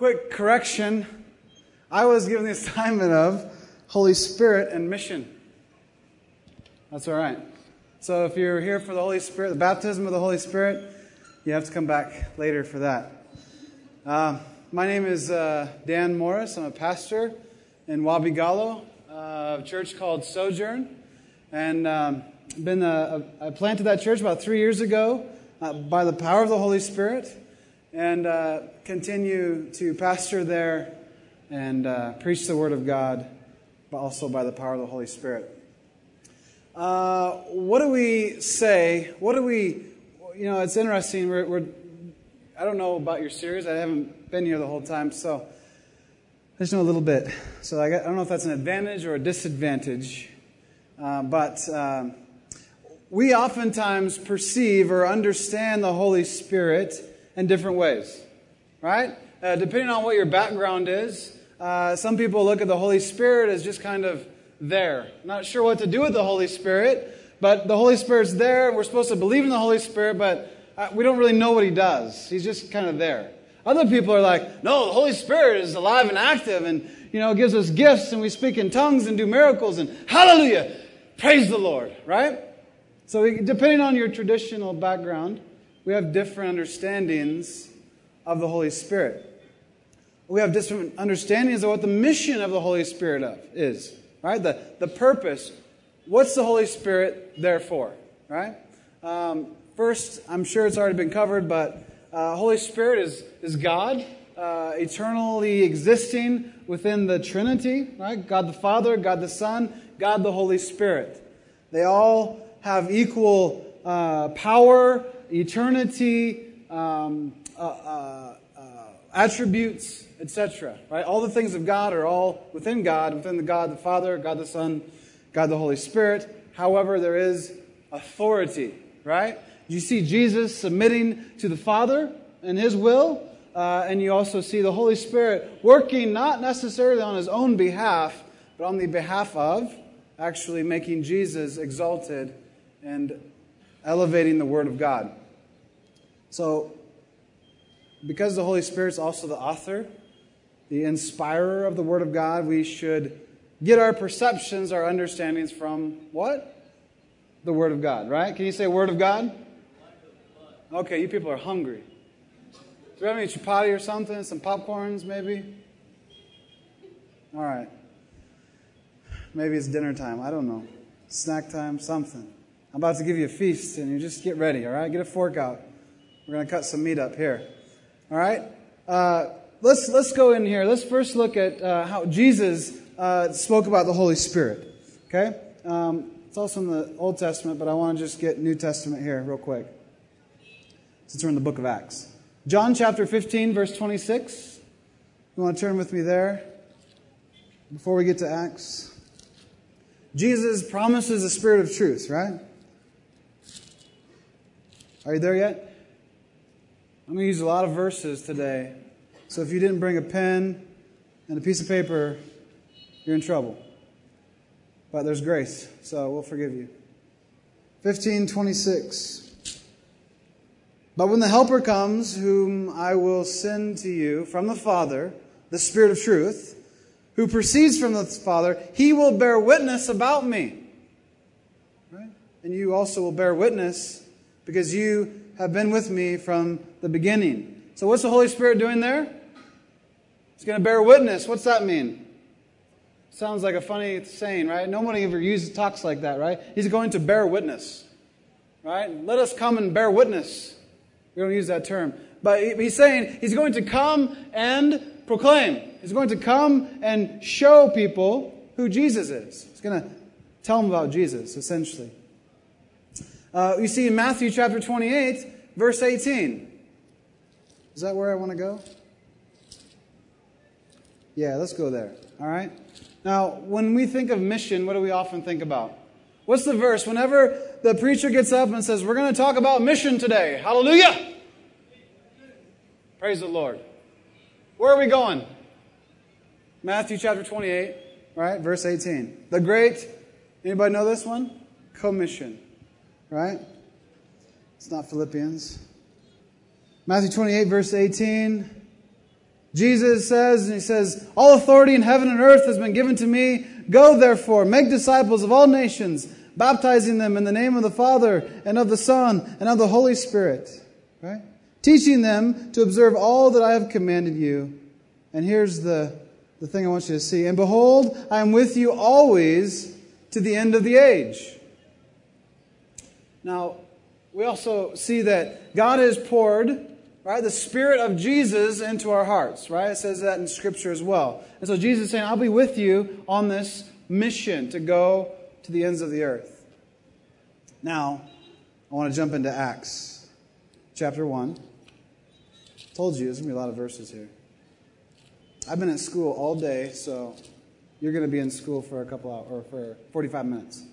Quick correction. I was given the assignment of Holy Spirit and mission. That's all right. So if you're here for the Holy Spirit, the baptism of the Holy Spirit, you have to come back later for that. My name is Dan Morris. I'm a pastor in Wabigalo, a church called Sojourn. And I planted that church about 3 years ago by the power of the Holy Spirit, and continue to pastor there and preach the Word of God, but also by the power of the Holy Spirit. What do we say? It's interesting. I don't know about your series. I haven't been here the whole time, so I just know a little bit. So I don't know if that's an advantage or a disadvantage, but we oftentimes perceive or understand the Holy Spirit in different ways, right? Depending on what your background is, some people look at the Holy Spirit as just kind of there. Not sure what to do with the Holy Spirit, but the Holy Spirit's there. We're supposed to believe in the Holy Spirit, but we don't really know what He does. He's just kind of there. Other people are like, no, the Holy Spirit is alive and active and, gives us gifts and we speak in tongues and do miracles and hallelujah, praise the Lord, right? So depending on your traditional background, we have different understandings of the Holy Spirit. We have different understandings of what the mission of the Holy Spirit is, right? The purpose. What's the Holy Spirit there for, right? First, I'm sure it's already been covered, but Holy Spirit is God, eternally existing within the Trinity, right? God the Father, God the Son, God the Holy Spirit. They all have equal power, eternity, attributes, etc. Right? All the things of God are all within God, within the God the Father, God the Son, God the Holy Spirit. However, there is authority, right? You see Jesus submitting to the Father and His will, and you also see the Holy Spirit working not necessarily on His own behalf, but on the behalf of actually making Jesus exalted and elevating the Word of God. So, because the Holy Spirit is also the author, the inspirer of the Word of God, we should get our perceptions, our understandings from what? The Word of God, right? Can you say Word of God? Okay, you people are hungry. Do we have any chapati or something? Some popcorns, maybe? All right. Maybe it's dinner time. I don't know. Snack time, something. I'm about to give you a feast, and you just get ready, all right? Get a fork out. We're going to cut some meat up here. All right? Let's go in here. Let's first look at how Jesus spoke about the Holy Spirit. Okay? It's also in the Old Testament, but I want to just get New Testament here real quick, since we're in the book of Acts. John chapter 15, verse 26. You want to turn with me there before we get to Acts? Jesus promises the Spirit of truth, right? Are you there yet? I'm going to use a lot of verses today. So if you didn't bring a pen and a piece of paper, you're in trouble. But there's grace, so we'll forgive you. 15:26. But when the Helper comes, whom I will send to you from the Father, the Spirit of truth, who proceeds from the Father, He will bear witness about me. Right? And you also will bear witness because you have been with me from the beginning. So what's the Holy Spirit doing there? He's going to bear witness. What's that mean? Sounds like a funny saying, right? Nobody ever talks like that, right? He's going to bear witness. Right? Let us come and bear witness. We don't use that term. But He's saying He's going to come and proclaim. He's going to come and show people who Jesus is. He's going to tell them about Jesus, essentially. You see in Matthew chapter 28, verse 18. Is that where I want to go? Yeah, let's go there. All right? Now, when we think of mission, what do we often think about? What's the verse? Whenever the preacher gets up and says, we're going to talk about mission today. Hallelujah! Praise the Lord. Where are we going? Matthew chapter 28, right? Verse 18. The great, anybody know this one? Commission, right? It's not Philippians. Matthew 28, verse 18. Jesus says, and he says, all authority in heaven and earth has been given to me. Go therefore, make disciples of all nations, baptizing them in the name of the Father and of the Son and of the Holy Spirit. Right? Teaching them to observe all that I have commanded you. And here's the thing I want you to see. And behold, I am with you always to the end of the age. Now, we also see that God has poured, right, the Spirit of Jesus into our hearts, right? It says that in Scripture as well. And so Jesus is saying, I'll be with you on this mission to go to the ends of the earth. Now, I want to jump into Acts chapter 1. Told you, there's going to be a lot of verses here. I've been at school all day, so you're going to be in school for a couple hours, or for 45 minutes.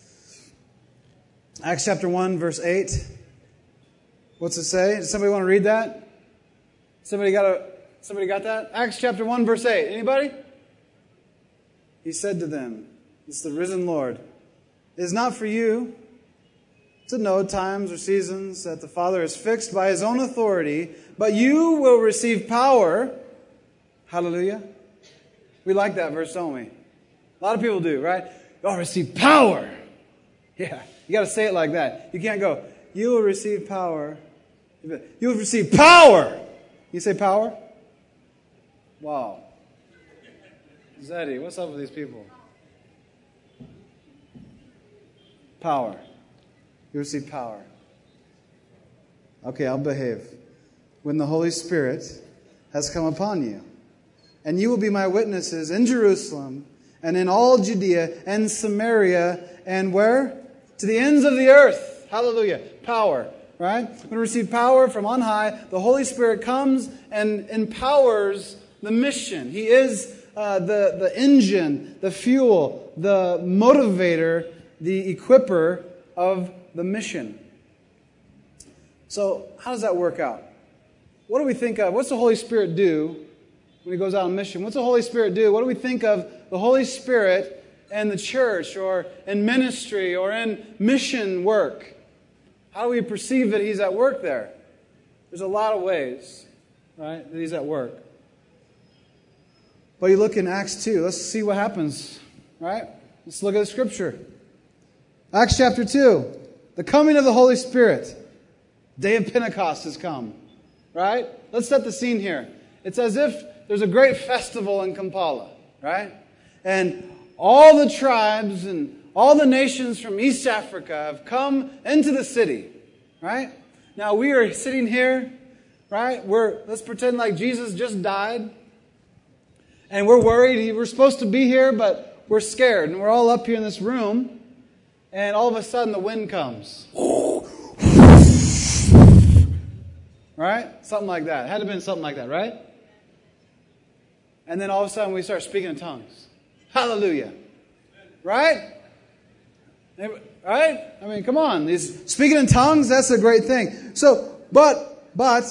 Acts chapter 1, verse 8. What's it say? Does somebody want to read that? Somebody got that? Acts chapter 1, verse 8. Anybody? He said to them, it's the risen Lord, it is not for you to know times or seasons that the Father has fixed by His own authority, but you will receive power. Hallelujah. We like that verse, don't we? A lot of people do, right? You'll receive power. Yeah, you got to say it like that. You can't go, you will receive power. You will receive power. You say power? Wow. Zeddy, what's up with these people? Power. You receive power. Okay, I'll behave. When the Holy Spirit has come upon you, and you will be my witnesses in Jerusalem and in all Judea and Samaria and where? To the ends of the earth. Hallelujah. Power. Right? We're going to receive power from on high. The Holy Spirit comes and empowers the mission. He is the engine, the fuel, the motivator, the equipper of the mission. So how does that work out? What do we think of? What's the Holy Spirit do when He goes out on mission? What's the Holy Spirit do? What do we think of the Holy Spirit in the church or in ministry or in mission work? How do we perceive that He's at work there? There's a lot of ways, right, that He's at work. But you look in Acts 2. Let's see what happens, right? Let's look at the Scripture. Acts chapter 2. The coming of the Holy Spirit. Day of Pentecost has come, right? Let's set the scene here. It's as if there's a great festival in Kampala, right? And all the tribes and all the nations from East Africa have come into the city, right? Now we are sitting here, right? Let's pretend like Jesus just died. And we're worried. We're supposed to be here, but we're scared. And we're all up here in this room. And all of a sudden the wind comes. Right? Something like that. It had to have been something like that, right? And then all of a sudden we start speaking in tongues. Hallelujah. Right? Right? I mean, come on. These speaking in tongues, that's a great thing. So, but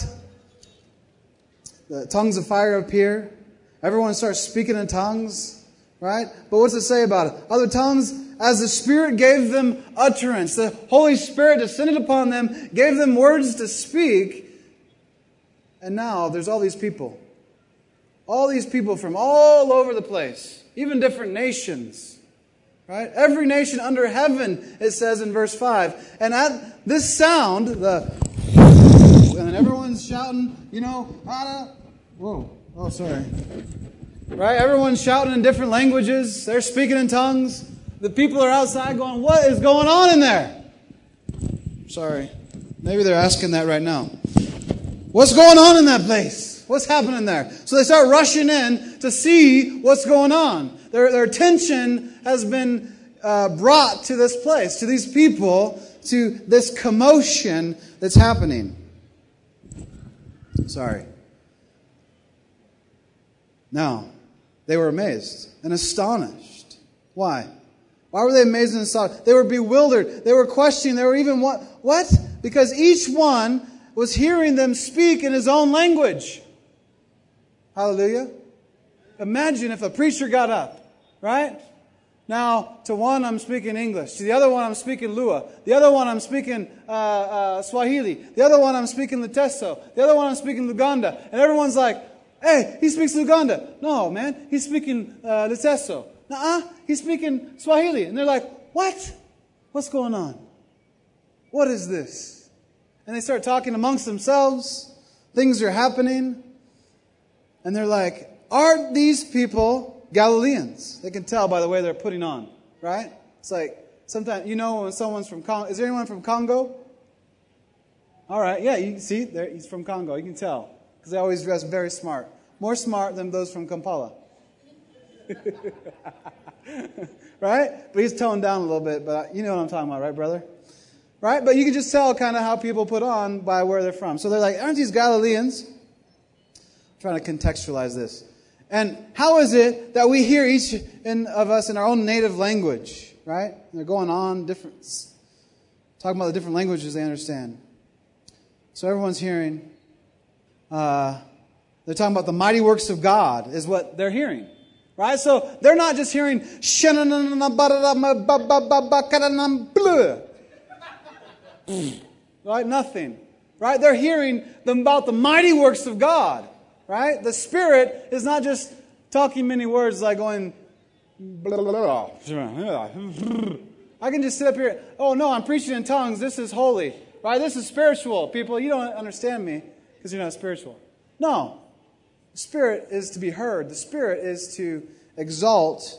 the tongues of fire appear. Everyone starts speaking in tongues, right? But what's it say about it? Other tongues, as the Spirit gave them utterance. The Holy Spirit descended upon them, gave them words to speak. And now there's all these people. All these people from all over the place. Even different nations. Right? Every nation under heaven, it says in verse 5. And at this sound, and then everyone's shouting, whoa, oh, sorry. Right? Everyone's shouting in different languages. They're speaking in tongues. The people are outside going, what is going on in there? Sorry. Maybe they're asking that right now. What's going on in that place? What's happening there? So they start rushing in to see what's going on. Their attention has been brought to this place, to these people, to this commotion that's happening. Sorry. Now, they were amazed and astonished. Why? Why were they amazed and astonished? They were bewildered. They were questioning. They were even, what? Because each one was hearing them speak in his own language. Hallelujah. Imagine if a preacher got up, right? Now, to one I'm speaking English. To the other one I'm speaking Lua. The other one I'm speaking Swahili. The other one I'm speaking Luteso. The other one I'm speaking Luganda. And everyone's like, Hey, he speaks Luganda. No, man, he's speaking Leseso. Nuh-uh, he's speaking Swahili. And they're like, what? What's going on? What is this? And they start talking amongst themselves. Things are happening. And they're like, aren't these people Galileans? They can tell by the way they're putting on, right? It's like, sometimes, you know when someone's from Congo. Is there anyone from Congo? All right, yeah, you see, there, he's from Congo. You can tell. Because they always dress very smart. More smart than those from Kampala. Right? But he's toned down a little bit, but you know what I'm talking about, right, brother? Right? But you can just tell kind of how people put on by where they're from. So they're like, aren't these Galileans? I'm trying to contextualize this. And how is it that we hear each of us in our own native language, right? And they're going on talking about the different languages they understand. So everyone's hearing, they're talking about the mighty works of God is what they're hearing. Right? So they're not just hearing right? Nothing. Right? They're hearing about the mighty works of God. Right? The Spirit is not just talking many words like going I can just sit up here, oh no, I'm preaching in tongues, this is holy. Right? This is spiritual. People, you don't understand me because you're not spiritual. No. The Spirit is to be heard. The Spirit is to exalt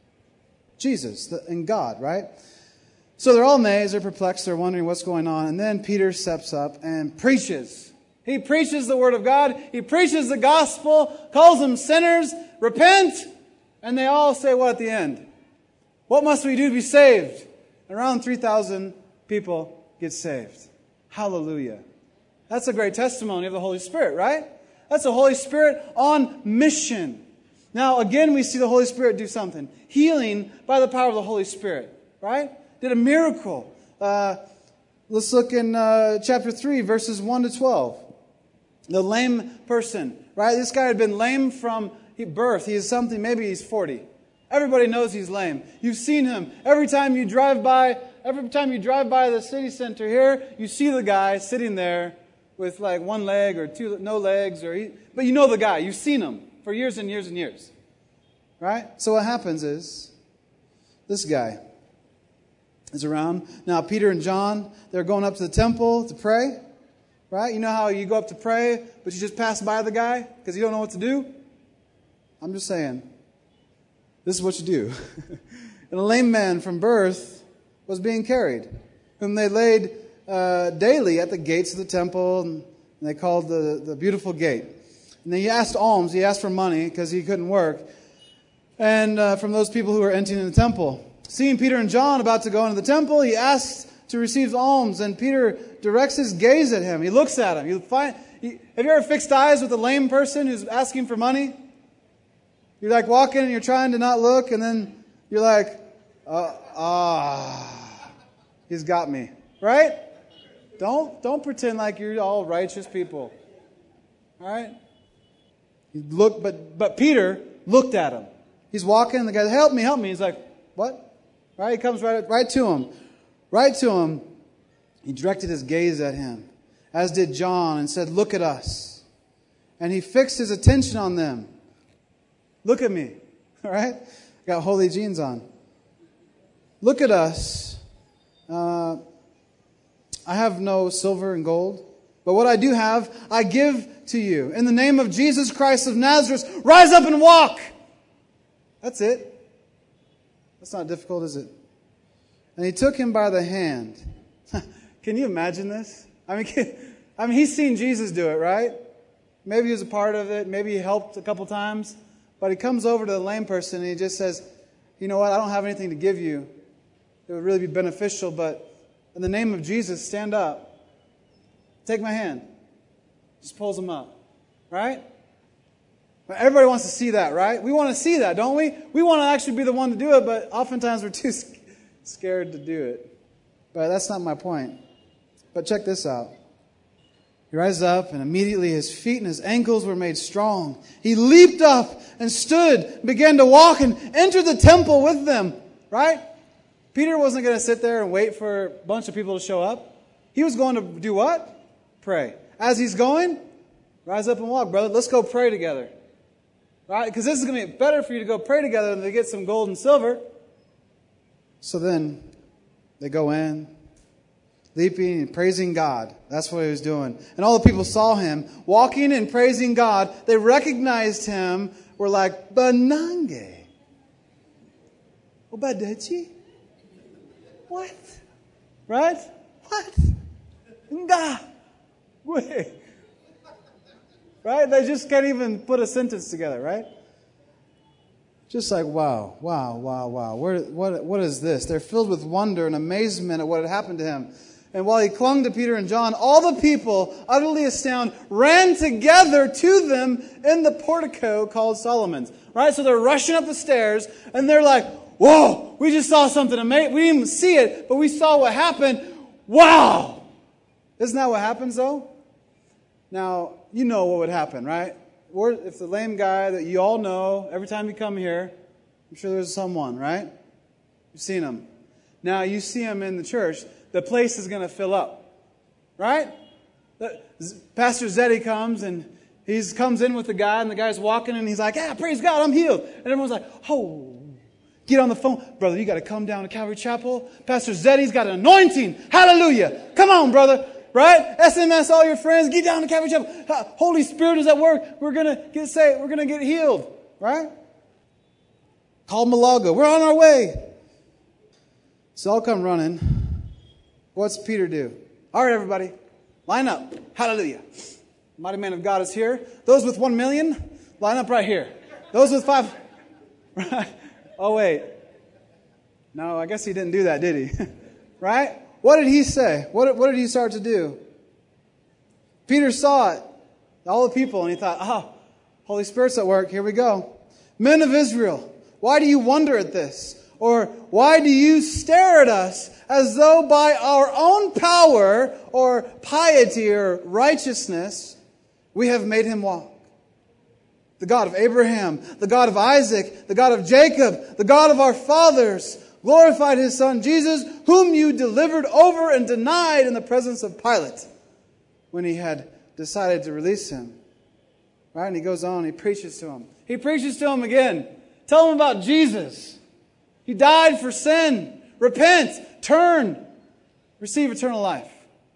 Jesus and God, right? So they're all amazed, they're perplexed, they're wondering what's going on. And then Peter steps up and preaches. He preaches the Word of God. He preaches the gospel, calls them sinners, repent. And they all say what at the end? What must we do to be saved? Around 3,000 people get saved. Hallelujah. That's a great testimony of the Holy Spirit, right? That's the Holy Spirit on mission. Now, again, we see the Holy Spirit do something. Healing by the power of the Holy Spirit, right? Did a miracle. Let's look in chapter 3, verses 1 to 12. The lame person, right? This guy had been lame from birth. He is something, maybe he's 40. Everybody knows he's lame. You've seen him. Every time you drive by the city center here, you see the guy sitting there with like one leg or no legs, but you know the guy. You've seen him for years and years and years. Right? So what happens is, this guy is around. Now, Peter and John, they're going up to the temple to pray. Right? You know how you go up to pray, but you just pass by the guy because you don't know what to do? I'm just saying, this is what you do. And a lame man from birth was being carried, whom they laid daily at the gates of the temple, and they called the beautiful gate. And then he asked alms, he asked for money because he couldn't work, and from those people who were entering the temple. Seeing Peter and John about to go into the temple, he asked to receive alms, and Peter directs his gaze at him. He looks at him. Have you ever fixed eyes with a lame person who's asking for money? You're like walking and you're trying to not look, and then you're like, he's got me. Right? Don't pretend like you're all righteous people. All right? But Peter looked at him. He's walking, and the guy, help me. He's like, what? Right? He comes right to him. Right to him. He directed his gaze at him, as did John, and said, look at us. And he fixed his attention on them. Look at me. All right? Got holy jeans on. Look at us. I have no silver and gold, but what I do have, I give to you. In the name of Jesus Christ of Nazareth, rise up and walk. That's it. That's not difficult, is it? And he took him by the hand. Can you imagine this? I mean, he's seen Jesus do it, right? Maybe he was a part of it. Maybe he helped a couple times. But he comes over to the lame person and he just says, you know what? I don't have anything to give you. It would really be beneficial, but in the name of Jesus, stand up. Take my hand. Just pulls him up. Right? But everybody wants to see that, right? We want to see that, don't we? We want to actually be the one to do it, but oftentimes we're too scared to do it. But that's not my point. But check this out. He rises up, and immediately his feet and his ankles were made strong. He leaped up and stood, began to walk, and entered the temple with them. Right? Peter wasn't going to sit there and wait for a bunch of people to show up. He was going to do what? Pray. As he's going, rise up and walk, brother. Let's go pray together. right? Because this is going to be better for you to go pray together than to get some gold and silver. So then they go in, leaping and praising God. That's what he was doing. And all the people saw him walking and praising God. They recognized him, were like, Banange. Obadachi? What? Right? What? Nga. Wait. Right? They just can't even put a sentence together, right? Just like, wow. What is this? They're filled with wonder and amazement at what had happened to him. And while he clung to Peter and John, all the people, utterly astounded, ran together to them in the portico called Solomon's. Right? So they're rushing up the stairs, and they're like, whoa, we just saw something amazing. We didn't even see it, but we saw what happened. Wow! Isn't that what happens, though? Now, you know what would happen, right? Or if the lame guy that you all know, every time you come here, I'm sure there's someone, right? You've seen him. Now, you see him in the church, the place is going to fill up, right? Pastor Zeddy comes, and he comes in with the guy, and the guy's walking, and he's like, yeah, praise God, I'm healed. And everyone's like, oh, get on the phone. Brother, you got to come down to Calvary Chapel. Pastor Zeddy's got an anointing. Hallelujah. Come on, brother. Right? SMS all your friends. Get down to Calvary Chapel. Holy Spirit is at work. We're going to get saved. We're going to get healed. Right? Call Malaga. We're on our way. So I'll come running. What's Peter do? All right, everybody. Line up. Hallelujah. Mighty man of God is here. Those with 1 million, line up right here. Those with 5... Right? Oh, wait. No, I guess he didn't do that, did he? Right? What did he say? What did he start to do? Peter saw it, all the people, and he thought, Holy Spirit's at work. Here we go. Men of Israel, why do you wonder at this? Or why do you stare at us as though by our own power or piety or righteousness we have made him walk? The God of Abraham, the God of Isaac, the God of Jacob, the God of our fathers, glorified his son Jesus, whom you delivered over and denied in the presence of Pilate when he had decided to release him. Right? And he goes on, he preaches to him. He preaches to him again. Tell him about Jesus. He died for sin. Repent. Turn. Receive eternal life.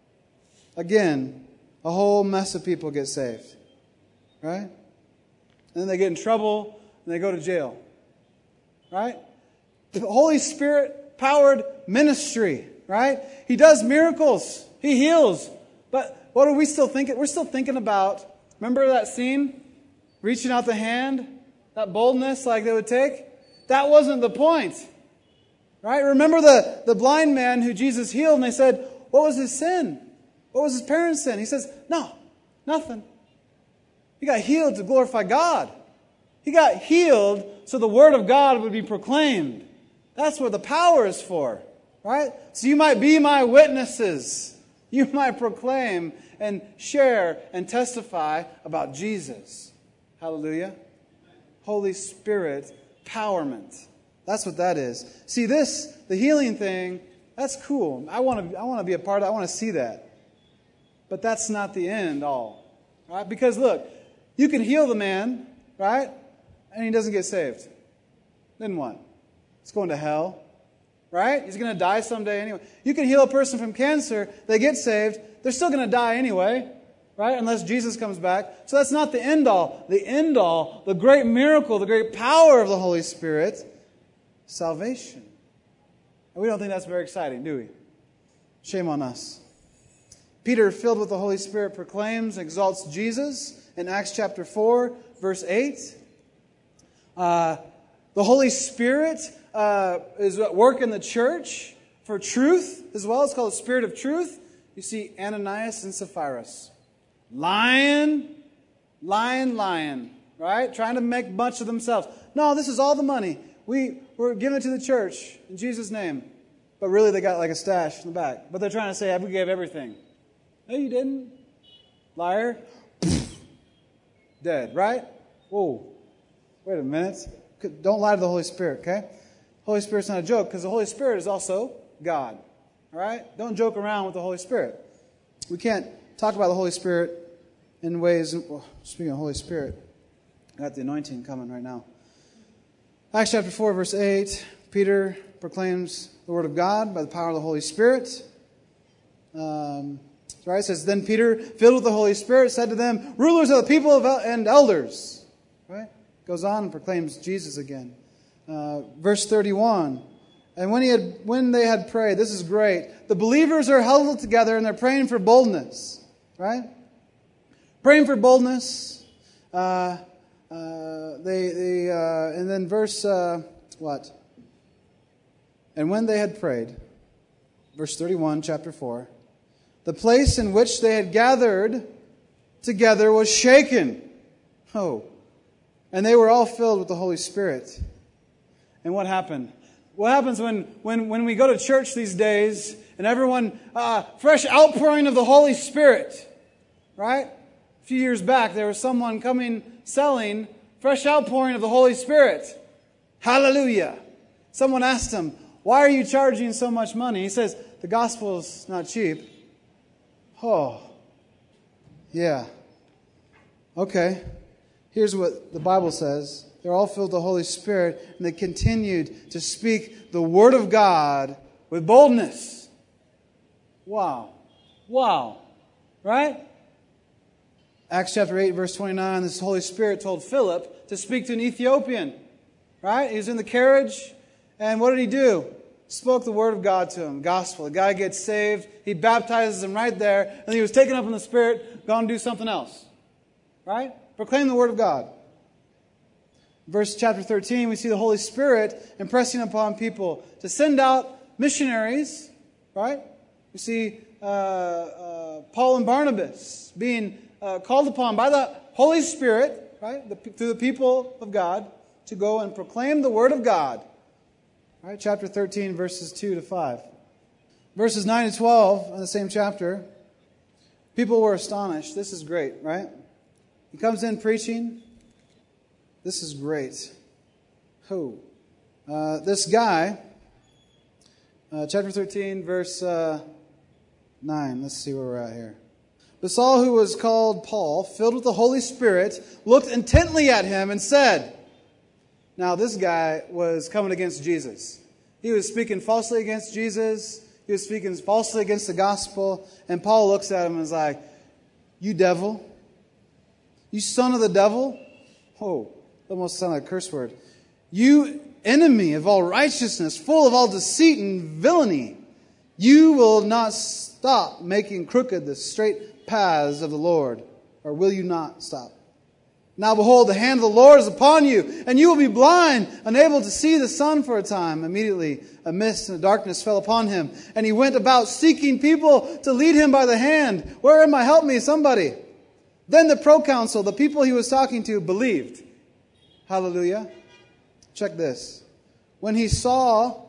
Again, a whole mess of people get saved. Right? And then they get in trouble and they go to jail. Right? The Holy Spirit powered ministry. Right? He does miracles. He heals. But what are we still thinking? We're still thinking about, remember that scene? Reaching out the hand? That boldness like they would take? That wasn't the point. Right? Remember the blind man who Jesus healed, and they said, what was his sin? What was his parents' sin? He says, no, nothing. He got healed to glorify God. He got healed so the word of God would be proclaimed. That's what the power is for. Right? So you might be my witnesses. You might proclaim and share and testify about Jesus. Hallelujah. Holy Spirit empowerment. That's what that is. See, the healing thing, that's cool. I want to be a part of it. I want to see that. But that's not the end all. Right? Because look, you can heal the man, right? And he doesn't get saved. Then what? He's going to hell. Right? He's going to die someday anyway. You can heal a person from cancer. They get saved. They're still going to die anyway. Right? Unless Jesus comes back. So that's not the end all. The end all, the great miracle, the great power of the Holy Spirit, salvation. And we don't think that's very exciting, do we? Shame on us. Peter, filled with the Holy Spirit, proclaims and exalts Jesus in Acts chapter 4, verse 8. The Holy Spirit is at work in the church for truth as well. It's called the Spirit of Truth. You see Ananias and Sapphira. Lying, right? Trying to make much of themselves. No, this is all the money. We're giving it to the church in Jesus' name. But really they got like a stash in the back. But they're trying to say, we gave everything. No, you didn't. Liar. Dead, right? Whoa. Wait a minute. Don't lie to the Holy Spirit, okay? Holy Spirit's not a joke because the Holy Spirit is also God. All right? Don't joke around with the Holy Spirit. We can't talk about the Holy Spirit in ways, well, speaking of Holy Spirit, Got the anointing coming right now. Acts chapter 4, verse 8. Peter proclaims the word of God by the power of the Holy Spirit. It says, then Peter, filled with the Holy Spirit, said to them, rulers of the people and elders. Right? Goes on and proclaims Jesus again. Verse 31. And when they had prayed, this is great. The believers are huddled together and they're praying for boldness. Right? Praying for boldness. And then verse what? And when they had prayed, verse 31, chapter 4, the place in which they had gathered together was shaken. Oh. And they were all filled with the Holy Spirit. And what happened? What happens when we go to church these days and everyone, fresh outpouring of the Holy Spirit, right? A few years back, there was someone coming selling fresh outpouring of the Holy Spirit. Hallelujah. Someone asked him, why are you charging so much money? He says, the gospel's not cheap. Oh, yeah. Okay. Here's what the Bible says. They're all filled with the Holy Spirit, and they continued to speak the Word of God with boldness. Wow. Wow. Right? Acts chapter 8, verse 29, this Holy Spirit told Philip to speak to an Ethiopian. Right? He was in the carriage, and what did he do? Spoke the Word of God to him, gospel. The guy gets saved, he baptizes him right there, and he was taken up in the Spirit, gone to do something else. Right? Proclaim the Word of God. Verse chapter 13, we see the Holy Spirit impressing upon people to send out missionaries, right? We see Paul and Barnabas being called upon by the Holy Spirit, right, through the people of God, to go and proclaim the Word of God. Right, chapter 13, verses 2 to 5. Verses 9 to 12 in the same chapter, people were astonished. This is great, right? He comes in preaching. This is great. Who? This guy, chapter 13, verse 9. Let's see where we're at here. But Saul, who was called Paul, filled with the Holy Spirit, looked intently at him and said, now this guy was coming against Jesus. He was speaking falsely against Jesus. He was speaking falsely against the gospel. And Paul looks at him and is like, you devil. You son of the devil. Oh. Almost sound like a curse word. You enemy of all righteousness, full of all deceit and villainy, you will not stop making crooked the straight paths of the Lord. Or will you not stop? Now behold, the hand of the Lord is upon you, and you will be blind, unable to see the sun for a time. Immediately a mist and a darkness fell upon him, and he went about seeking people to lead him by the hand. Where am I? Help me, somebody. Then the proconsul, the people he was talking to, believed. Hallelujah. Check this. When he saw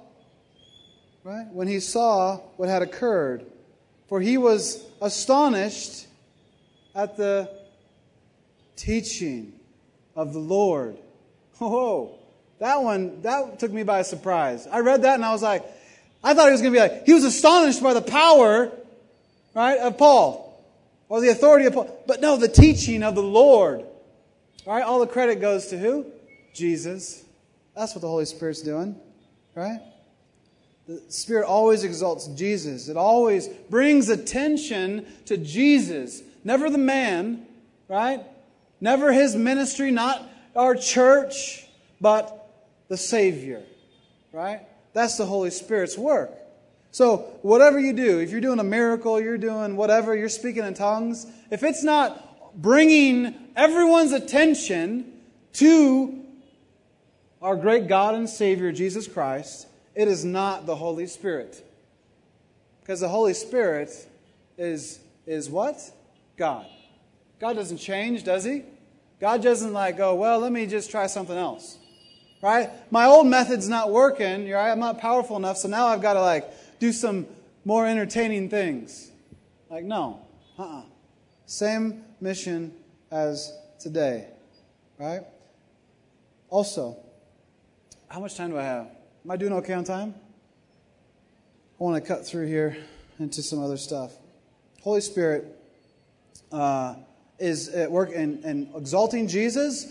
what had occurred, for he was astonished at the teaching of the Lord. Oh, that took me by surprise. I read that and I was like, I thought he was going to be like, he was astonished by the power, right, of Paul, or the authority of Paul. But no, the teaching of the Lord. All right, all the credit goes to who? Jesus. That's what the Holy Spirit's doing, right? The Spirit always exalts Jesus. It always brings attention to Jesus. Never the man, right? Never his ministry, not our church, but the Savior, right? That's the Holy Spirit's work. So whatever you do, if you're doing a miracle, you're doing whatever, you're speaking in tongues, if it's not bringing everyone's attention to our great God and Savior, Jesus Christ, it is not the Holy Spirit. Because the Holy Spirit is what? God. God doesn't change, does He? God doesn't like go, well, let me just try something else. Right? My old method's not working. Right? I'm not powerful enough, so now I've got to do some more entertaining things. No. Same mission as today. Right? Also, how much time do I have? Am I doing okay on time? I want to cut through here into some other stuff. Holy Spirit is at work in exalting Jesus,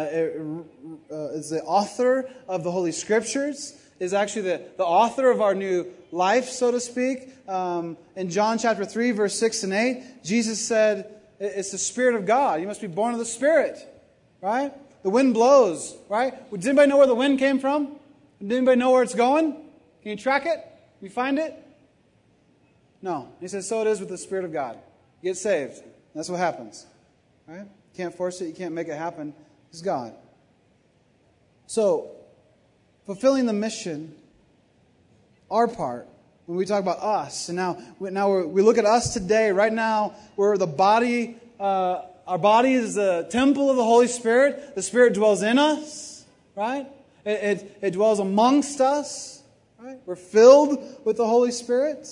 is the author of the Holy Scriptures, is actually the author of our new life, so to speak. In John chapter 3, verse 6 and 8, Jesus said, it's the Spirit of God. You must be born of the Spirit, right? The wind blows, right? Does anybody know where the wind came from? Does anybody know where it's going? Can you track it? Can you find it? No. He says, so it is with the Spirit of God. You get saved. That's what happens, right? You can't force it. You can't make it happen. It's God. So, fulfilling the mission, our part, when we talk about us, and now we look at us today, right now, we're the body, our body is the temple of the Holy Spirit. The Spirit dwells in us, right? It dwells amongst us, right? We're filled with the Holy Spirit,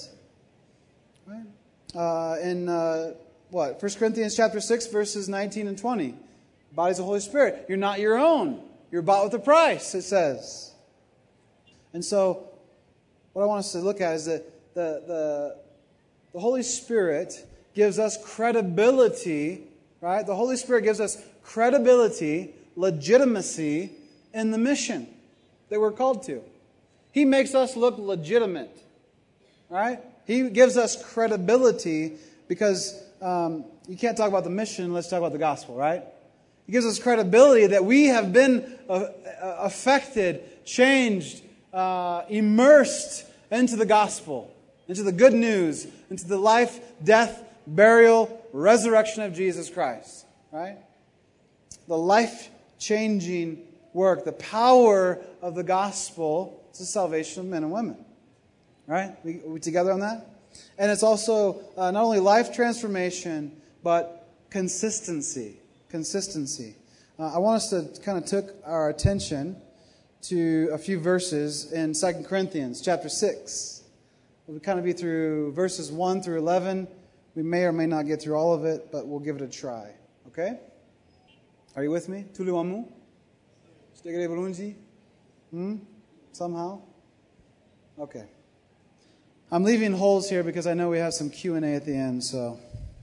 right? In 1 Corinthians chapter 6, verses 19 and 20. The body's the Holy Spirit. You're not your own. You're bought with a price, it says. And so, what I want us to look at is that the Holy Spirit gives us credibility, right? The Holy Spirit gives us credibility, legitimacy in the mission that we're called to. He makes us look legitimate, right? He gives us credibility because you can't talk about the mission unless you talk about the gospel, right? He gives us credibility that we have been affected, changed, immersed into the gospel, into the good news, into the life, death, burial, resurrection of Jesus Christ, right? The life-changing work, the power of the gospel is the salvation of men and women, right? We together on that? And it's also not only life transformation, but consistency. I want us to kind of took our attention to a few verses in 2 Corinthians chapter 6. We'll kind of be through verses 1 through 11. We may or may not get through all of it, but we'll give it a try. Okay? Are you with me? Tuliwamu? Stegere Burunji? Somehow? Okay. I'm leaving holes here because I know we have some Q&A at the end, so.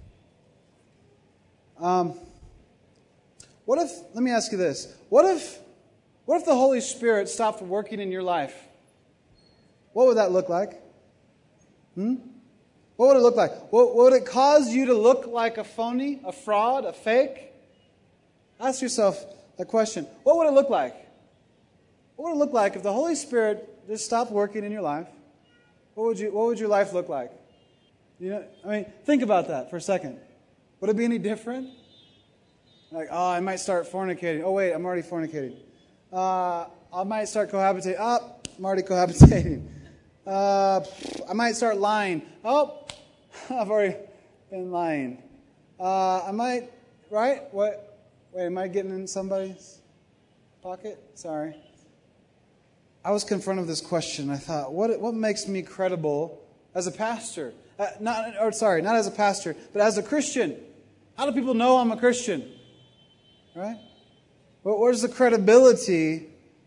Let me ask you this. What if the Holy Spirit stopped working in your life? What would that look like? What would it look like? Would it cause you to look like a phony, a fraud, a fake? Ask yourself that question. What would it look like? What would it look like if the Holy Spirit just stopped working in your life? What would your life look like? Think about that for a second. Would it be any different? Like, I might start fornicating. Oh, wait, I'm already fornicating. I might start cohabitating. I'm already cohabitating. I might start lying. Oh, I've already been lying. I might, right? What? Wait, am I getting in somebody's pocket? Sorry. I was confronted with this question. I thought, what makes me credible as a pastor? Not as a pastor, but as a Christian. How do people know I'm a Christian? Right? Where's the credibility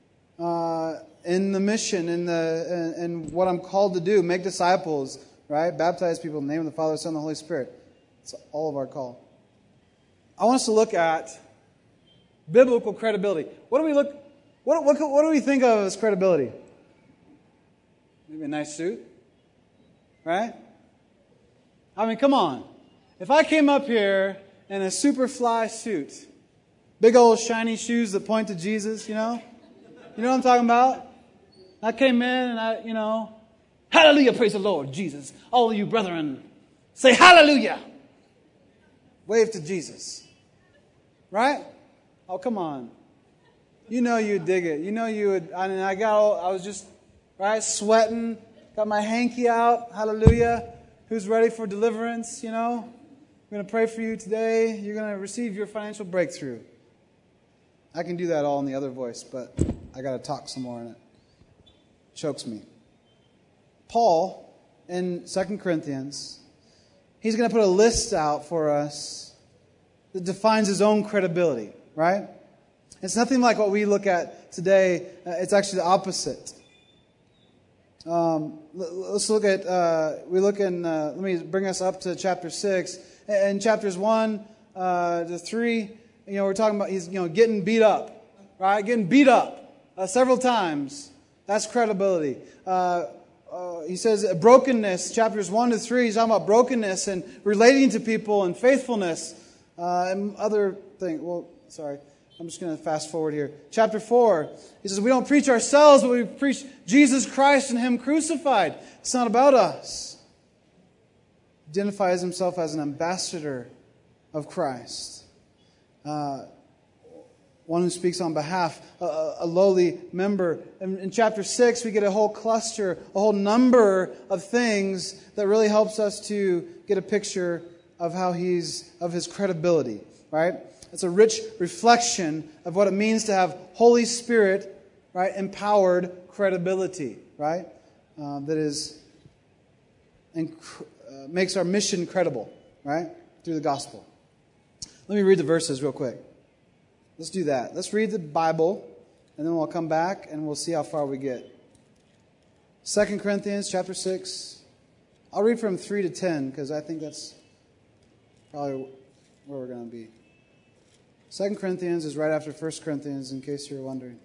in the mission, in what I'm called to do? Make disciples, right? Baptize people in the name of the Father, Son, and the Holy Spirit. It's all of our call. I want us to look at biblical credibility. What do we think of as credibility? Maybe a nice suit, right? Come on. If I came up here in a super fly suit, big old shiny shoes that point to Jesus, you know what I'm talking about? I came in and hallelujah, praise the Lord, Jesus. All of you brethren, say hallelujah. Wave to Jesus. Right? Oh, come on. You know you'd dig it. You know you would. I was just, right, sweating, got my hanky out, hallelujah. Who's ready for deliverance, I'm going to pray for you today. You're going to receive your financial breakthrough. I can do that all in the other voice, but I got to talk some more in it. Chokes me. Paul, in 2 Corinthians, he's going to put a list out for us that defines his own credibility, right? It's nothing like what we look at today. It's actually the opposite. Let's look at, let me bring us up to chapter 6. In chapters 1 the 3, we're talking about he's getting beat up, right? Getting beat up several times. That's credibility. He says brokenness, chapters 1 to 3, he's talking about brokenness and relating to people and faithfulness and other things. Well, sorry, I'm just going to fast forward here. Chapter 4, he says we don't preach ourselves, but we preach Jesus Christ and Him crucified. It's not about us. He identifies himself as an ambassador of Christ. One who speaks on behalf, a lowly member. In chapter 6, we get a whole cluster, a whole number of things that really helps us to get a picture of of his credibility, right? It's a rich reflection of what it means to have Holy Spirit, right, empowered credibility, right? Makes our mission credible, right, through the gospel. Let me read the verses real quick. Let's do that. Let's read the Bible, and then we'll come back and we'll see how far we get. 2 Corinthians chapter 6. I'll read from 3 to 10 because I think that's probably where we're going to be. 2 Corinthians is right after 1 Corinthians, in case you're wondering.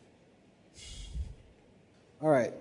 All right.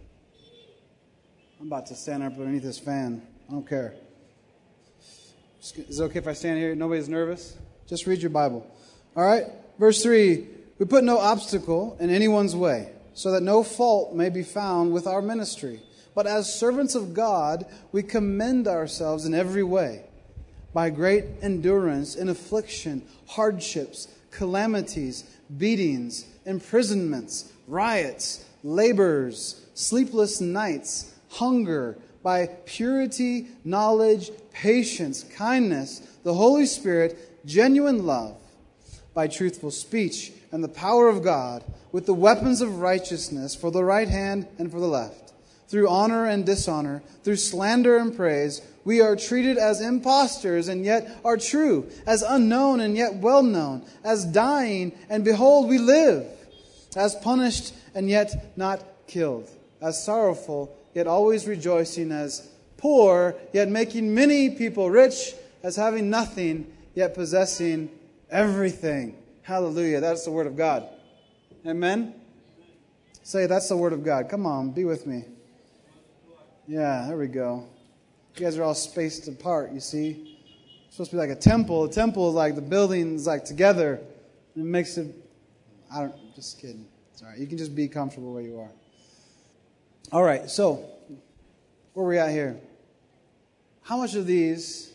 I'm about to stand up underneath this fan. I don't care. Is it okay if I stand here? Nobody's nervous? Just read your Bible. All right, verse 3, we put no obstacle in anyone's way, so that no fault may be found with our ministry. But as servants of God, we commend ourselves in every way, by great endurance in affliction, hardships, calamities, beatings, imprisonments, riots, labors, sleepless nights, hunger, by purity, knowledge, patience, kindness, the Holy Spirit, genuine love, by truthful speech and the power of God, with the weapons of righteousness for the right hand and for the left. Through honor and dishonor, through slander and praise, we are treated as impostors and yet are true, as unknown and yet well known, as dying and behold we live, as punished and yet not killed, as sorrowful yet always rejoicing, as poor yet making many people rich, as having nothing yet possessing everything. Hallelujah. That's the Word of God. Amen? Say, that's the Word of God. Come on, be with me. Yeah, there we go. You guys are all spaced apart, you see. It's supposed to be like a temple. A temple is like the buildings like together. It makes it, just kidding. It's all right. You can just be comfortable where you are. All right, so where are we at here? How many of these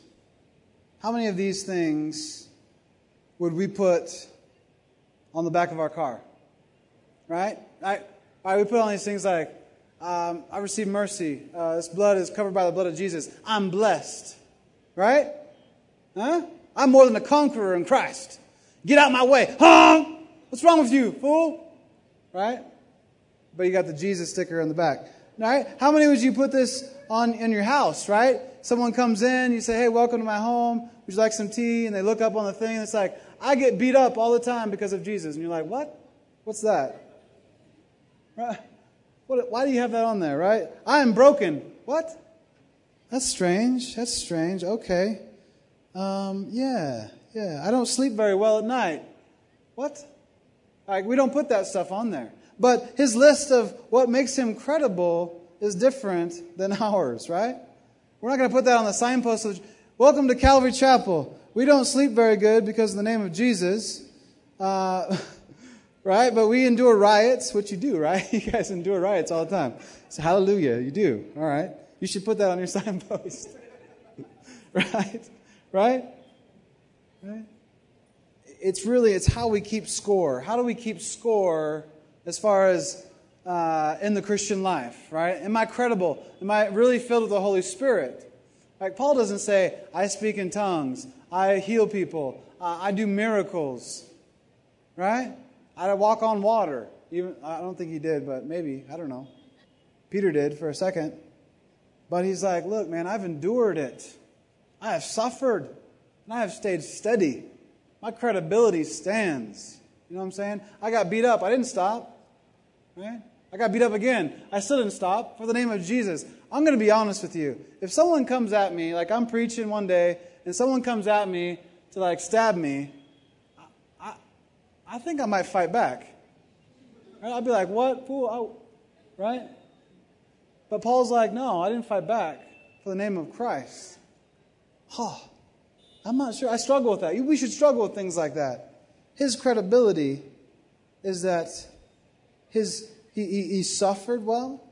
things would we put on the back of our car? Right? We put on these things like, I receive mercy. This blood is covered by the blood of Jesus. I'm blessed. Right? Huh? I'm more than a conqueror in Christ. Get out of my way. Huh? What's wrong with you, fool? Right? But you got the Jesus sticker on the back. Right? How many would you put this on in your house, right? Someone comes in, you say, hey, welcome to my home. Would you like some tea? And they look up on the thing, and it's like, I get beat up all the time because of Jesus. And you're like, what? What's that? Right? Why do you have that on there, right? I am broken. What? That's strange. Okay. Yeah. I don't sleep very well at night. What? Like, we don't put that stuff on there. But his list of what makes him credible is different than ours, right? We're not going to put that on the signpost of, welcome to Calvary Chapel. We don't sleep very good because of the name of Jesus. Right? But we endure riots, which you do, right? You guys endure riots all the time. So hallelujah, you do. All right. You should put that on your signpost. Right? It's how we keep score. How do we keep score as far as in the Christian life, right? Am I credible? Am I really filled with the Holy Spirit? Like Paul doesn't say, I speak in tongues, I heal people, I do miracles, right? I walk on water. Even I don't think he did, but maybe, I don't know. Peter did for a second. But he's like, look, man, I've endured it. I have suffered, and I have stayed steady. My credibility stands. You know what I'm saying? I got beat up. I didn't stop. Right? I got beat up again. I still didn't stop. For the name of Jesus. I'm going to be honest with you. If someone comes at me, like I'm preaching one day, and someone comes at me to like stab me, I think I might fight back. Right? I'd be like, what? Fool? Right? But Paul's like, no, I didn't fight back for the name of Christ. Oh, I'm not sure. I struggle with that. We should struggle with things like that. His credibility is that he suffered well.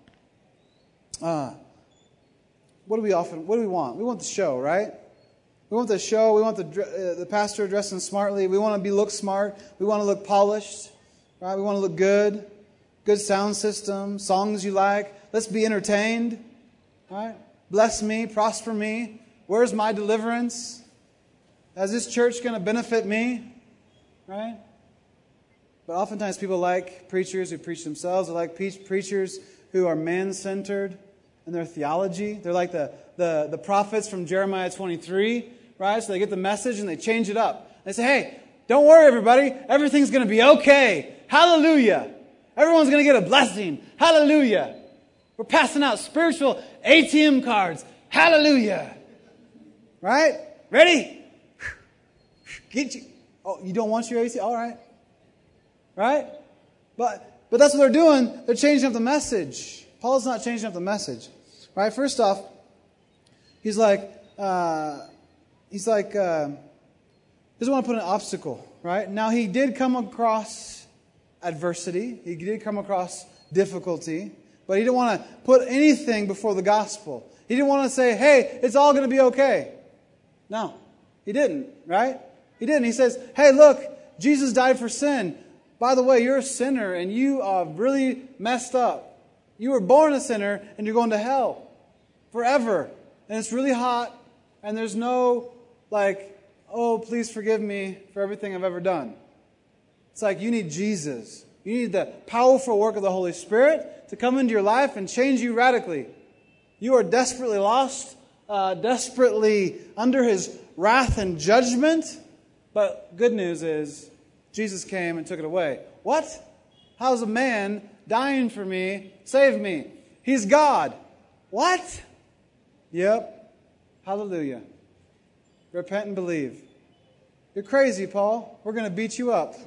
What do we want? We want the show, right? We want the show. We want the pastor dressing smartly. We want to look smart. We want to look polished, right? We want to look good. Good sound system, songs you like. Let's be entertained, right? Bless me, prosper me. Where's my deliverance? Is this church going to benefit me? Right? But oftentimes people like preachers who preach themselves. They like preachers who are man-centered in their theology. They're like the prophets from Jeremiah 23, right? So they get the message and they change it up. They say, hey, don't worry everybody. Everything's going to be okay. Hallelujah. Everyone's going to get a blessing. Hallelujah. We're passing out spiritual ATM cards. Hallelujah. Right? Ready? Get you. Oh, you don't want your ATM? All right. Right? But that's what they're doing. They're changing up the message. Paul's not changing up the message. Right? First off, he's like, doesn't want to put an obstacle. Right? Now, he did come across adversity. He did come across difficulty. But he didn't want to put anything before the gospel. He didn't want to say, hey, it's all going to be okay. No, he didn't, right? He didn't. He says, hey, look, Jesus died for sin. By the way, you're a sinner and you are really messed up. You were born a sinner and you're going to hell forever. And it's really hot and there's no oh, please forgive me for everything I've ever done. It's like you need Jesus. You need the powerful work of the Holy Spirit to come into your life and change you radically. You are desperately lost, desperately under His wrath and judgment. But good news is, Jesus came and took it away. What? How's a man dying for me save me? He's God. What? Yep. Hallelujah. Repent and believe. You're crazy, Paul. We're going to beat you up.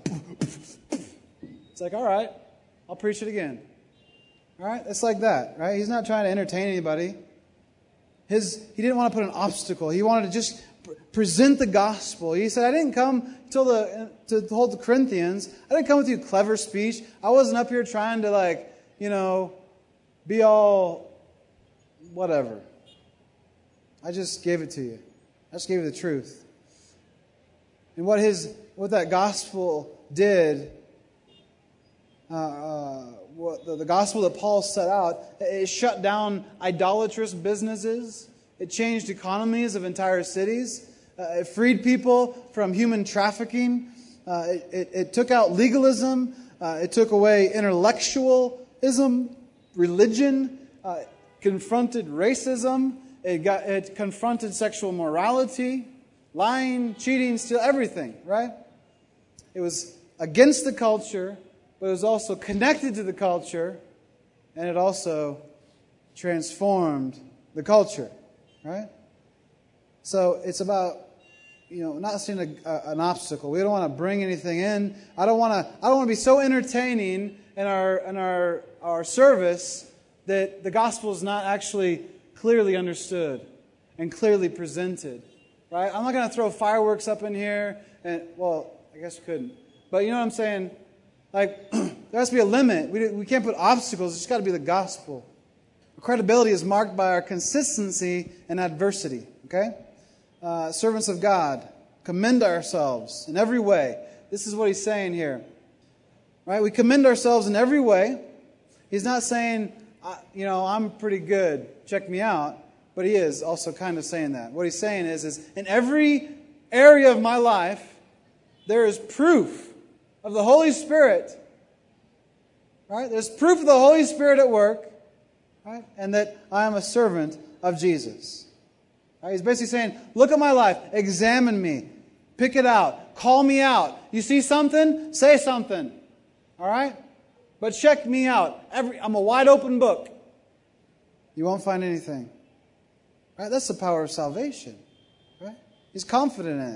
It's like, all right, I'll preach it again. All right? It's like that, right? He's not trying to entertain anybody. He didn't want to put an obstacle. He wanted to just present the gospel. He said, I didn't come to hold the Corinthians. I didn't come with you clever speech. I wasn't up here trying to be all whatever. I just gave it to you. I just gave you the truth. And what that gospel did, the gospel that Paul set out, it shut down idolatrous businesses. It changed economies of entire cities. It freed people from human trafficking. It took out legalism. It took away intellectualism, religion. Confronted racism. It confronted sexual morality, lying, cheating, stealing, everything, right? It was against the culture, but it was also connected to the culture, and it also transformed the culture, right? So it's about, not seeing an obstacle. We don't want to bring anything in. I don't want to be so entertaining in our service that the gospel is not actually clearly understood and clearly presented, right? I'm not going to throw fireworks up in here, and I guess you couldn't, but you know what I'm saying? There has to be a limit. We can't put obstacles. It's got to be the gospel. Our credibility is marked by our consistency in adversity. Okay, servants of God, commend ourselves in every way. This is what he's saying here, right? We commend ourselves in every way. He's not saying, I'm pretty good. Check me out. But he is also kind of saying that. What he's saying is in every area of my life, there is proof of the Holy Spirit. Right? There's proof of the Holy Spirit at work. Right? And that I am a servant of Jesus. Right? He's basically saying, look at my life. Examine me. Pick it out. Call me out. You see something? Say something. All right? But check me out. I'm a wide open book. You won't find anything. Right? That's the power of salvation. Right? He's confident in it.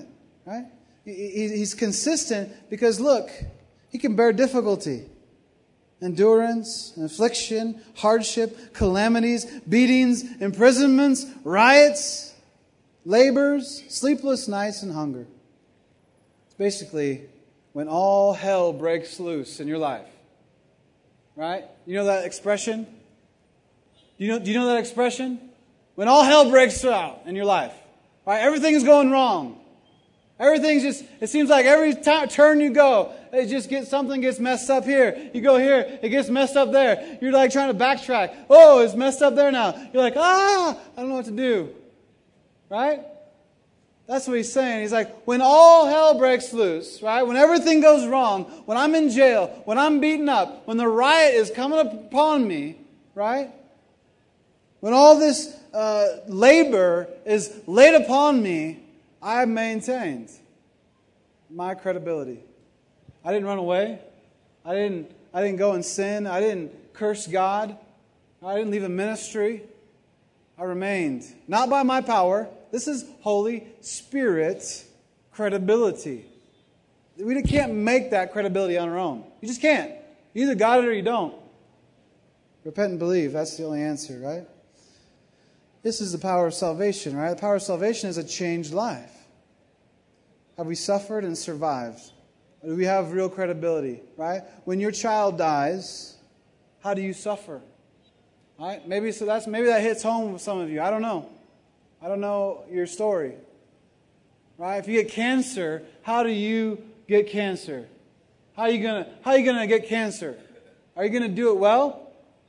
Right? He's consistent because, look, he can bear difficulty, endurance, affliction, hardship, calamities, beatings, imprisonments, riots, labors, sleepless nights, and hunger. It's basically when all hell breaks loose in your life. Right? You know that expression? Do you know that expression? When all hell breaks out in your life. Right? Everything is going wrong. Everything's just, it seems like every turn you go, something gets messed up here. You go here, it gets messed up there. You're like trying to backtrack. Oh, it's messed up there now. You're like, I don't know what to do. Right? That's what he's saying. He's like, when all hell breaks loose, right? When everything goes wrong, when I'm in jail, when I'm beaten up, when the riot is coming upon me, right? When all this labor is laid upon me, I've maintained my credibility. I didn't run away. I didn't go and sin. I didn't curse God. I didn't leave a ministry. I remained. Not by my power. This is Holy Spirit credibility. We can't make that credibility on our own. You just can't. You either got it or you don't. Repent and believe. That's the only answer, right? This is the power of salvation, right? The power of salvation is a changed life. Have we suffered and survived? Do we have real credibility, right? When your child dies, how do you suffer? Right? Maybe that hits home with some of you. I don't know. I don't know your story. Right? If you get cancer, how do you get cancer? How are you gonna get cancer? Are you gonna do it well?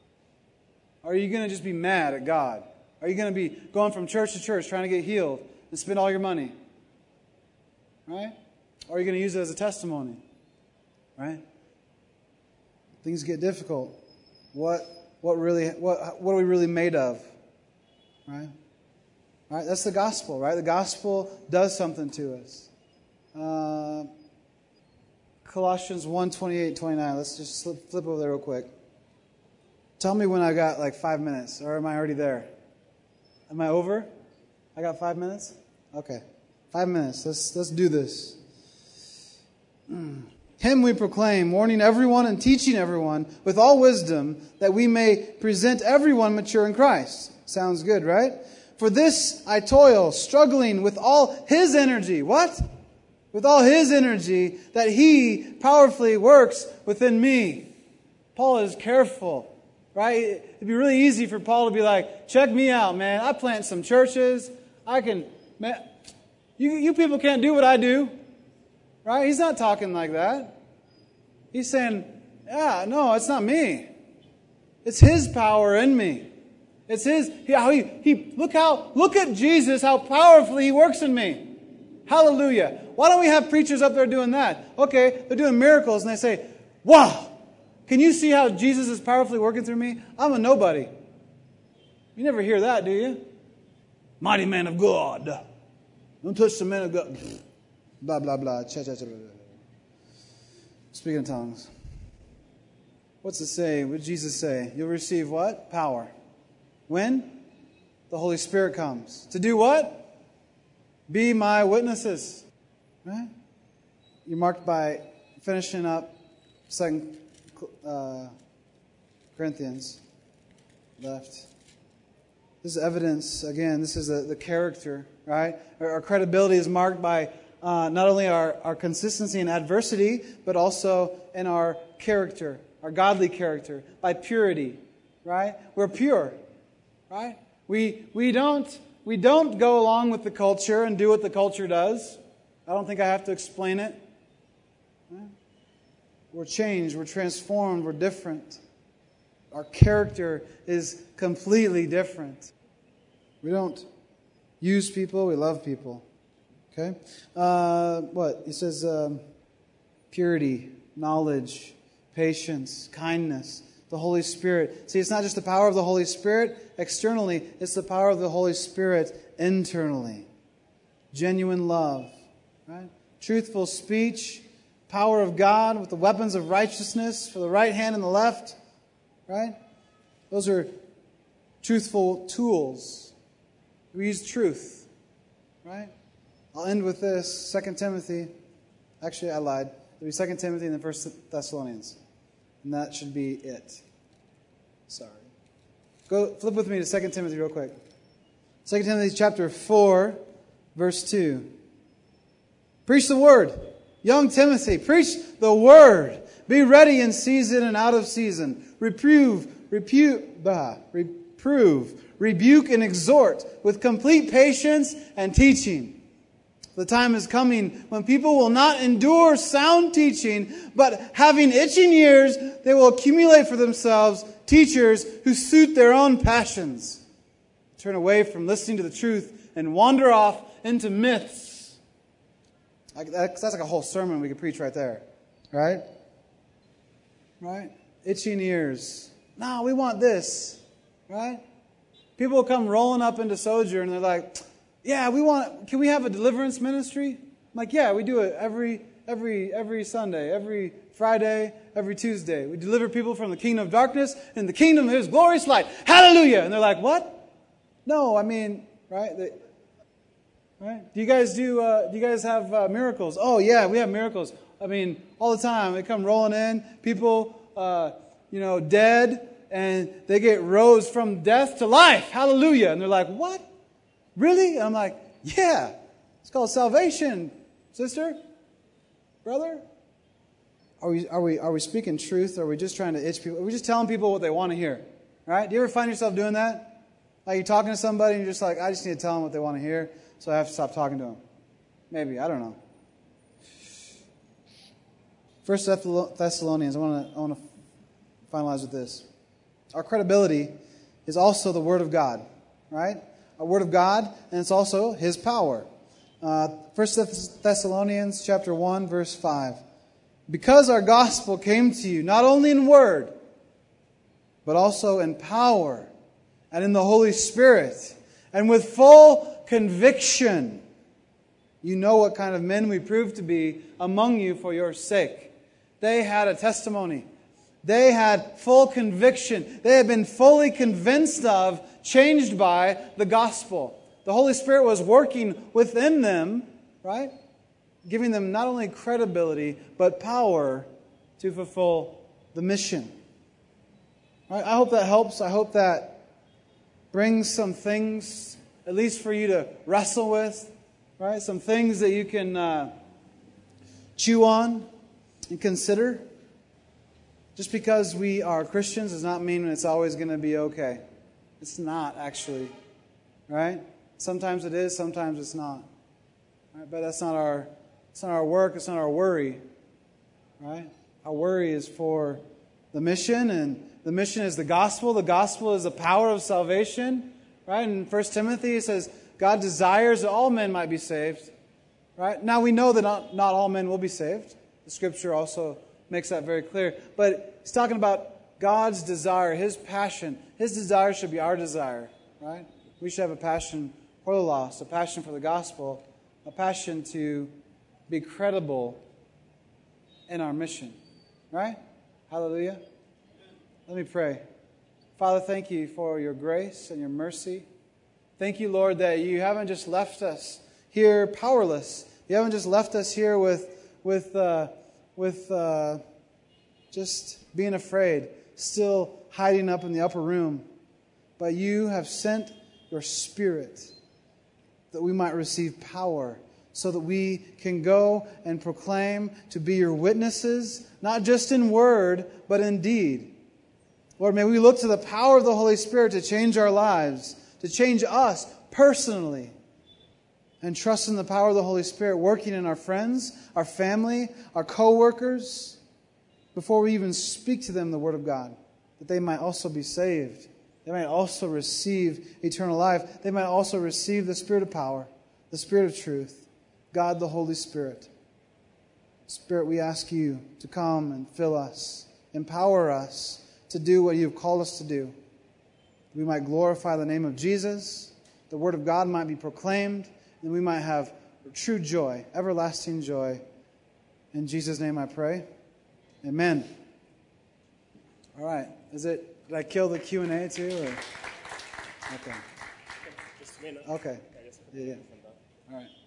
Or are you gonna just be mad at God? Are you gonna be going from church to church trying to get healed and spend all your money? Right? Or are you gonna use it as a testimony? Right? Things get difficult. What are we really made of? Right? Right? That's the gospel, right? The gospel does something to us. Colossians 1:28-29. Let's just flip over there real quick. Tell me when I got like 5 minutes, or am I already there? Am I over? I got 5 minutes? Okay. 5 minutes. Let's do this. Him we proclaim, warning everyone and teaching everyone with all wisdom, that we may present everyone mature in Christ. Sounds good, right? For this I toil, struggling with all His energy. What? With all His energy that He powerfully works within me. Paul is careful, right? It'd be really easy for Paul to be like, check me out, man. I plant some churches. You people can't do what I do. Right? He's not talking like that. He's saying, no, it's not me. It's His power in me. It's His, look at Jesus, how powerfully He works in me. Hallelujah. Why don't we have preachers up there doing that? Okay, they're doing miracles and they say, wow, can you see how Jesus is powerfully working through me? I'm a nobody. You never hear that, do you? Mighty man of God. Don't touch the man of God. Blah, blah, blah. Speaking in tongues. What's it say? What did Jesus say? You'll receive what? Power. When? The Holy Spirit comes. To do what? Be my witnesses. Right? You're marked by finishing up 2 Corinthians. Left. This is evidence. Again, this is the character. Right? Our credibility is marked by not only our consistency in adversity, but also in our character, our godly character, by purity. Right? We're pure. Right? We don't go along with the culture and do what the culture does. I don't think I have to explain it. Right? We're changed, we're transformed, we're different. Our character is completely different. We don't use people, we love people. Okay? He says purity, knowledge, patience, kindness, the Holy Spirit. See, it's not just the power of the Holy Spirit externally, it's the power of the Holy Spirit internally. Genuine love, right? Truthful speech, power of God with the weapons of righteousness for the right hand and the left, right? Those are truthful tools. We use truth, right? I'll end with this. 2 Timothy. Actually, I lied. It'll be 2 Timothy and then 1 Thessalonians. And that should be it. Sorry. Go flip with me to 2 Timothy real quick. 2 Timothy chapter 4, verse 2. Preach the word. Young Timothy, preach the word. Be ready in season and out of season. Reprove, rebuke, and exhort with complete patience and teaching. The time is coming when people will not endure sound teaching, but having itching ears, they will accumulate for themselves teachers who suit their own passions. Turn away from listening to the truth and wander off into myths. That's like a whole sermon we could preach right there. Right? Right? Itching ears. No, we want this. Right? People will come rolling up into Sojourn and they're like, yeah, can we have a deliverance ministry? I'm like, yeah, we do it every Sunday, every Friday, every Tuesday. We deliver people from the kingdom of darkness and the kingdom of His glorious light. Hallelujah! And they're like, what? No, I mean, right? Right? Do you guys have miracles? Oh yeah, we have miracles. I mean, all the time they come rolling in. People, dead, and they get rose from death to life. Hallelujah! And they're like, what? Really? And I'm like, yeah. It's called salvation, sister, brother. Are we speaking truth? Or are we just trying to itch people? Are we just telling people what they want to hear? Right? Do you ever find yourself doing that? Like you're talking to somebody and you're just like, I just need to tell them what they want to hear, so I have to stop talking to them. Maybe, I don't know. 1 Thessalonians, I want to finalize with this. Our credibility is also the Word of God, right? A Word of God, and it's also His power. 1 Thessalonians chapter 1, verse 5. Because our gospel came to you, not only in word, but also in power, and in the Holy Spirit, and with full conviction. You know what kind of men we proved to be among you for your sake. They had a testimony. They had full conviction. They had been fully convinced of, changed by the gospel. The Holy Spirit was working within them, right? Giving them not only credibility, but power to fulfill the mission. Right? I hope that helps. I hope that brings some things, at least for you to wrestle with, right? Some things that you can chew on and consider. Just because we are Christians does not mean it's always going to be okay. It's not, actually. Right? Sometimes it is, sometimes it's not. Right? But it's not our work, it's not our worry. Right? Our worry is for the mission, and the mission is the gospel. The gospel is the power of salvation. Right? In 1 Timothy it says, God desires that all men might be saved. Right? Now we know that not all men will be saved. The Scripture also makes that very clear. But he's talking about God's desire, His passion. His desire should be our desire, right? We should have a passion for the lost, a passion for the gospel, a passion to be credible in our mission, right? Hallelujah. Let me pray. Father, thank you for your grace and your mercy. Thank you, Lord, that you haven't just left us here powerless. You haven't just left us here with just being afraid, still hiding up in the upper room. But you have sent your Spirit that we might receive power so that we can go and proclaim to be your witnesses, not just in word, but in deed. Lord, may we look to the power of the Holy Spirit to change our lives, to change us personally, and trust in the power of the Holy Spirit working in our friends, our family, our co-workers, before we even speak to them the Word of God, that they might also be saved. They might also receive eternal life. They might also receive the Spirit of power, the Spirit of truth, God the Holy Spirit. Spirit, we ask you to come and fill us, empower us to do what you've called us to do. We might glorify the name of Jesus, the Word of God might be proclaimed, and we might have true joy, everlasting joy. In Jesus' name I pray. Amen. All right. Did I kill the Q&A too? Or? Okay. Okay. Yeah. All right.